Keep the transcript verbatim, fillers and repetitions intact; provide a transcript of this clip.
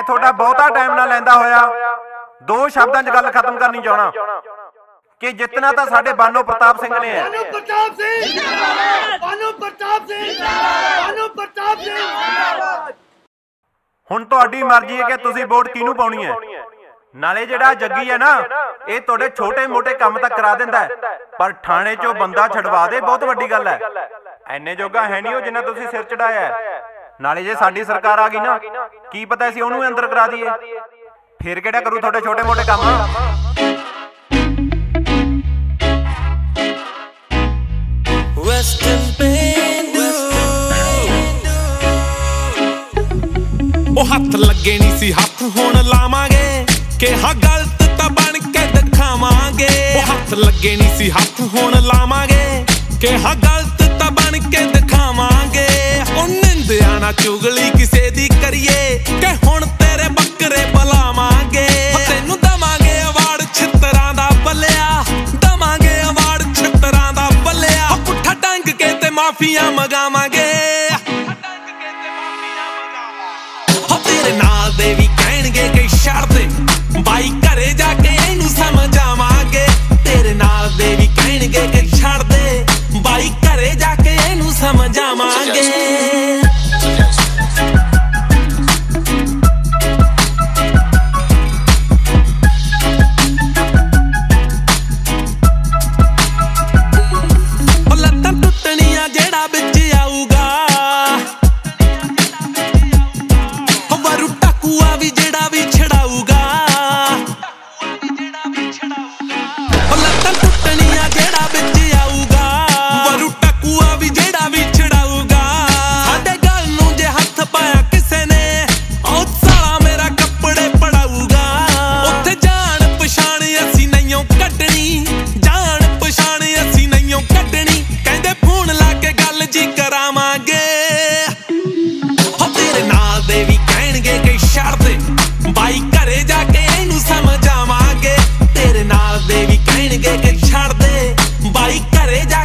ਤੁਹਾਡਾ ਬਹੁਤਾ ਟਾਈਮ ਨਾ ਲੈਂਦਾ ਹੋਇਆ ਦੋ ਸ਼ਬਦਾਂ 'ਚ ਗੱਲ ਖਤਮ ਕਰਨੀ ਚਾਹਣਾ ਕਿ ਜਿੱਤਣਾ ਤਾਂ ਸਾਡੇ ਬਾਨੋ ਪ੍ਰਤਾਪ ਸਿੰਘ ਨੇ ਹੈ। ਬਾਨੋ ਪ੍ਰਤਾਪ ਸਿੰਘ ਬਾਨੋ ਪ੍ਰਤਾਪ ਸਿੰਘ ਬਾਨੋ ਪ੍ਰਤਾਪ ਸਿੰਘ। ਹੁਣ ਤੁਹਾਡੀ ਮਰਜ਼ੀ ਹੈ ਕਿ ਤੁਸੀਂ ਵੋਟ ਕਿਹਨੂੰ ਪਾਉਣੀ ਹੈ। ਨਾਲੇ ਜਿਹੜਾ ਜੱਗੀ ਹੈ ਨਾ ਇਹ ਤੁਹਾਡੇ ਛੋਟੇ ਮੋਟੇ ਕੰਮ ਤਾਂ ਕਰਾ ਦਿੰਦਾ ਹੈ, ਪਰ ਥਾਣੇ 'ਚੋਂ ਬੰਦਾ ਛਡਵਾ ਦੇ ਬਹੁਤ ਵੱਡੀ ਗੱਲ ਹੈ। ਐਨੇ ਜੋਗਾ ਹੈ ਨਹੀਂ ਉਹ ਜਿੰਨਾ ਤੁਸੀਂ ਸਿਰ ਚੜਾਇਆ। ਨਾਲੇ ਜੇ ਸਾਡੀ ਸਰਕਾਰ ਆ ਗਈ ਨਾ ਕੀ ਪਤਾ ਅਸੀਂ ਉਹਨੂੰ ਅੰਦਰ ਕਰਾ ਦਈਏ, ਫਿਰ ਕਿਹੜਾ ਕਰੂ ਤੁਹਾਡੇ ਛੋਟੇ ਮੋਟੇ ਕੰਮ। ਉਹ ਹੱਥ ਲੱਗੇ ਨਹੀਂ ਸੀ ਹੱਥ ਹੁਣ ਲਾਵਾਂਗੇ, ਕਿਹਾ ਗਲਤ ਤਾਂ ਬਣ ਕੇ ਦਿਖਾਵਾਂਗੇ। ਉਹ ਹੱਥ ਲੱਗੇ ਨਹੀਂ ਸੀ ਹੱਥ ਹੁਣ ਲਾਵਾਂਗੇ, ਕਿਹਾ ਗਲਤ ਤਾਂ ਬਣ ਕੇ ਦਿਖਾਵਾਂਗੇ। ਉਹ ਨਿੰਦਿਆ ਨਾ ਚੁਗਲੀ ਕਿਸੇ ਦੀ ਕਰੀਏ ਕਿ ਹੁਣ ਤੇਰੇ ਬੱਕਰੇ ਬੁਲਾਵਾਂਗੇ। ਤੈਨੂੰ ਦਵਾਂਗੇ ਅਵਾਰਡ ਛਿੱਤਰਾਂ ਦਾ ਬੱਲਿਆ, ਦਵਾਂਗੇ ਅਵਾਰਡ ਛਿੱਤਰਾਂ ਦਾ ਬੱਲਿਆ। ਪੁੱਠਾ ਡੰਗ ਕੇ ਤੇ ਮਾਫੀਆਂ ਮੰਗਾਵਾਂਗੇ। ਨਾਲ ਦੇ ਵੀ ਕਹਿਣਗੇ ਕਿ ਛੱਡ ਦੇ ਬਾਈ ਘਰੇ ਜਾ ਕੇ ਇਹਨੂੰ ਸਮਝਾਵਾਂਗੇ। ਤੇਰੇ ਨਾਲ ਦੇ ਵੀ ਕਹਿਣਗੇ ਕਿ ਛੱਡ ਦੇ ਬਾਈ ਘਰੇ ਜਾ ਕੇ ਇਹਨੂੰ ਸਮਝਾਵਾਂਗੇ। ਉਹ ਲੱਤਾਂ ਟੁੱਟਣੀਆਂ ਜਿਹੜਾ ਵਿੱਚ ਆਊਗਾ, ਵੀ ਜਿਹੜਾ ਵੀ ਛੜਾਊਗਾ। ਉਹ ਲੱਤਾਂ ਟੁੱਟਣੀਆਂ ਜਿਹੜਾ ਵਿੱਚ ਆਊਗਾ, ਵਰੂ ਟਕੂਆ ਵੀ ਜਿਹੜਾ ਵੀ ਛੜਾਊਗਾ। ਸਾਡੇ ਗੱਲ ਨੂੰ ਜੇ ਹੱਥ ਪਾਇਆ ਕਿਸੇ ਨੇ ਉਹ ਸਾਲਾ ਮੇਰਾ ਕੱਪੜੇ ਪੜਾਊਗਾ। ਉੱਥੇ ਜਾਣ ਪਛਾਣ ਅਸੀਂ ਨਹੀਂਓ ਕੱਢਣੀ, ਜਾਣ ਪਛਾਣ ਅਸੀਂ ਨਹੀਂਓ ਕੱਢਣੀ। ਕਹਿੰਦੇ ਫੋਨ ਲਾ ਕੇ ਗੱਲ ਜੀ ਕਰਾਵਾਂਗੇ। ਹੋ ਤੇਰੇ ਨਾਲ ਦੇ ਵੀ ਕਹਿਣਗੇ ਕਿ ਛੱਡ ਦੇ ਬਾਈ ਘਰੇ ਜਾ ਕੇ ਇਹਨੂੰ ਸਮਝਾਵਾਂਗੇ। ਤੇਰੇ ਨਾਲ ਦੇ ਵੀ ਕਹਿਣਗੇ ਕਿ ਛੱਡ ਦੇ ਬਾਈ ਘਰੇ ਜਾ